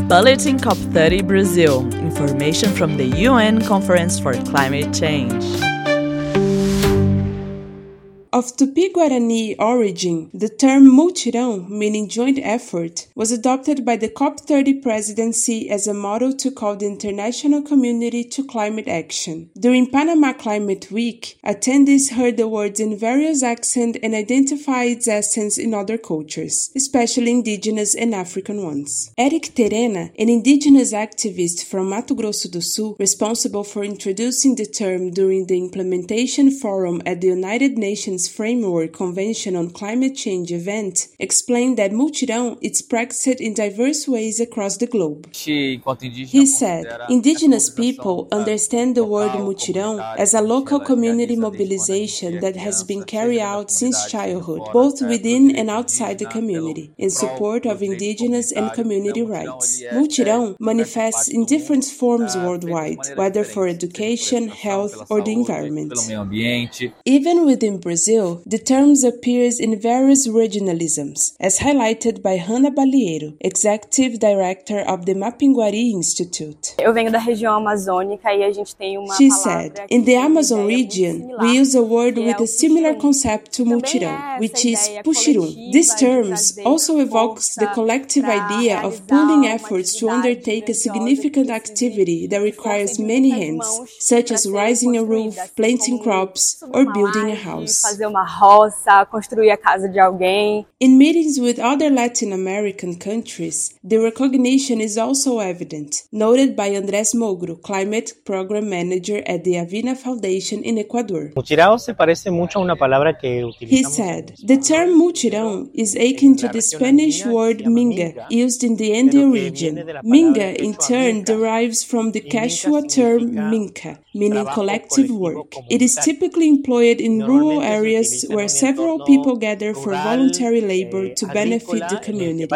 Bulletin COP30 Brazil. Information from the UN Conference for Climate Change. Of Tupi-Guarani origin, the term mutirão, meaning joint effort, was adopted by the COP30 presidency as a model to call the international community to climate action. During Panama Climate Week, attendees heard the words in various accents and identified its essence in other cultures, especially indigenous and African ones. Eric Terena, an indigenous activist from Mato Grosso do Sul, responsible for introducing the term during the implementation forum at the United Nations Framework Convention on Climate Change event, explained that mutirão is practiced in diverse ways across the globe. He said, indigenous people understand the word mutirão as a local community mobilization that has been carried out since childhood, both within and outside the community, in support of indigenous and community rights. Mutirão manifests in different forms worldwide, whether for education, health, or the environment. Even within Brazil, the term appears in various regionalisms, as highlighted by Hanna Balieiro, Executive Director of the Mapinguari Institute. She said, in the Amazon region, we use a word with a similar concept to mutirão, which is puxirum. This term also evokes the collective idea of pooling efforts to undertake a significant activity that requires many hands, such as raising a roof, planting crops, or building a house. In meetings with other Latin American countries, the recognition is also evident, noted by Andrés Mogro, Climate Program Manager at the Avina Foundation in Ecuador. He said, the term mutirão is akin to the Spanish word minga, used in the Andean region. Minga, in turn, derives from the Quechua term minca, meaning collective work. It is typically employed in rural areas where several people gather for voluntary labor to benefit the community.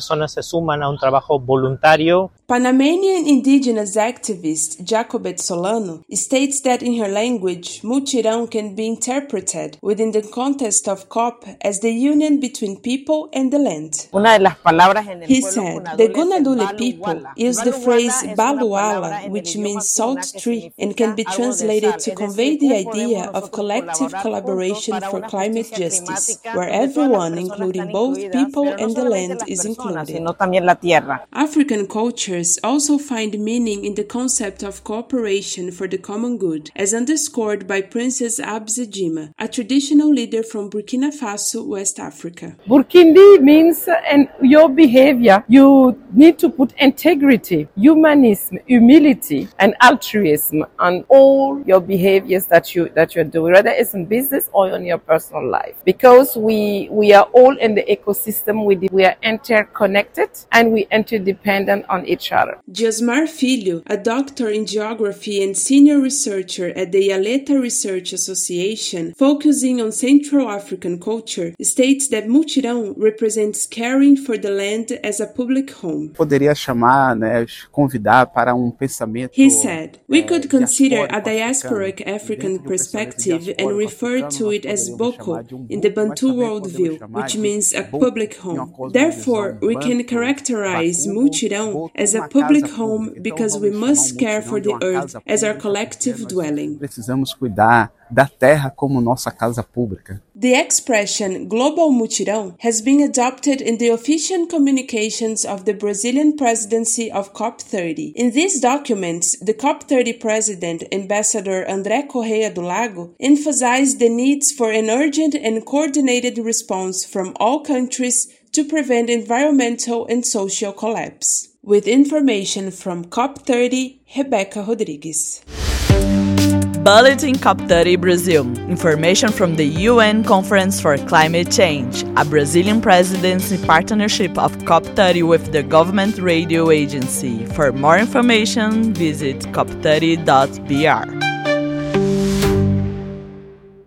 Panamanian indigenous activist Jacobet Solano states that in her language, mutirão can be interpreted within the context of COP as the union between people and the land. He said, the Gunadule people use the phrase baluala, which means salt tree, and can be translated to convey the idea of collective collaboration for climate justice, where everyone, including both people and the land, is included. African cultures also find meaning in the concept of cooperation for the common good, as underscored by Princess Abse Jima, a traditional leader from Burkina Faso, West Africa. Burkindi means your behavior. You need to put integrity, humanism, humility, and altruism on all your behaviors that you're doing, whether it's in business or in your personal life. Because we are all in the ecosystem, we are interconnected and we interdependent on each other. Josmar Filho, a doctor in geography and senior researcher at the Yaleta Research Association, focusing on Central African culture, states that mutirão represents caring for the land as a public home. He said, we could consider a diasporic African perspective and refer to it as boko in the Bantu worldview, which means a public home. Therefore, we can characterize mutirão as a public home because we must care for the earth as our collective dwelling. The expression global mutirão has been adopted in the official communications of the Brazilian presidency of COP30. In these documents, the COP30 president, Ambassador André Correia do Lago, emphasized the needs for an urgent and coordinated response from all countries to prevent environmental and social collapse. With information from COP30, Rebecca Rodrigues. Bulletin COP30 Brazil. Information from the UN Conference for Climate Change, a Brazilian presidency partnership of COP30 with the Government Radio Agency. For more information, visit cop30.br.